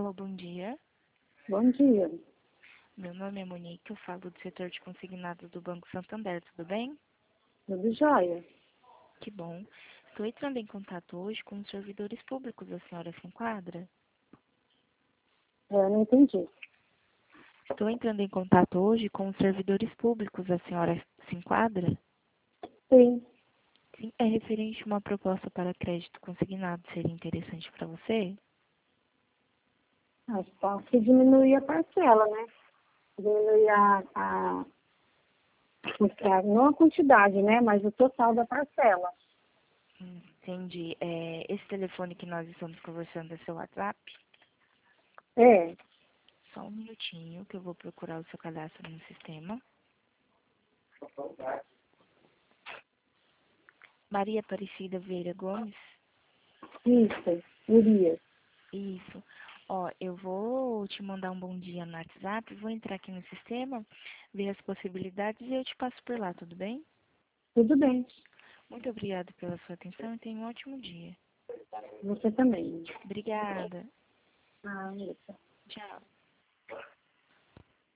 Alô, bom dia. Bom dia. Meu nome é Monique, eu falo do setor de consignados do Banco Santander, tudo bem? Tudo jóia? Que bom. Estou entrando em contato hoje com os servidores públicos, a senhora se enquadra? Não entendi. Estou entrando em contato hoje com os servidores públicos, a senhora se enquadra? Sim. Sim, é referente a uma proposta para crédito consignado, seria interessante para você? Só se diminuir a parcela, né? Diminuir não a quantidade, né? Mas o total da parcela. Entendi. Esse telefone que nós estamos conversando é seu WhatsApp? É. Só um minutinho que eu vou procurar o seu cadastro no sistema. Maria Aparecida Vieira Gomes? Isso. Urias. Isso. Ó, eu vou te mandar um bom dia no WhatsApp, vou entrar aqui no sistema, ver as possibilidades e eu te passo por lá, tudo bem? Tudo bem. Muito obrigada pela sua atenção e tenha um ótimo dia. Você também. Obrigada. Isso. Tchau.